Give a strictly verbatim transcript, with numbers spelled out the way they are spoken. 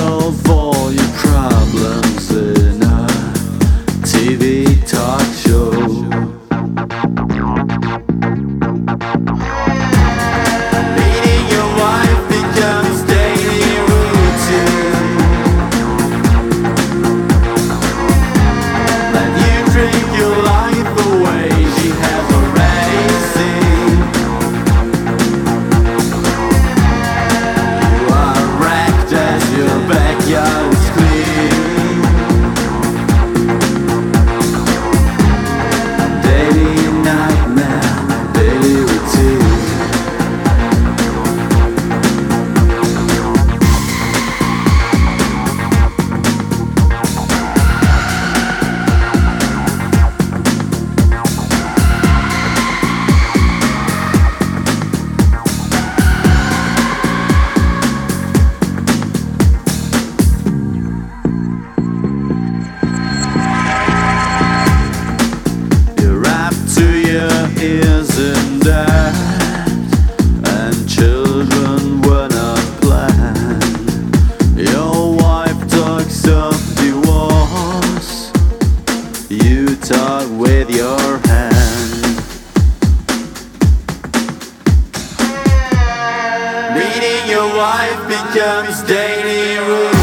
solve all your problems in a T V talk show. Meeting your wife becomes daily routine. Let you drink your life away, she has already seen. You are wrecked as your backyard is clean. Daily nightmare, daily routine. You're up to your ears in debt, and children were not planned. Your wife talks of divorce, you talk with your hand. Meeting your wife becomes daily routine.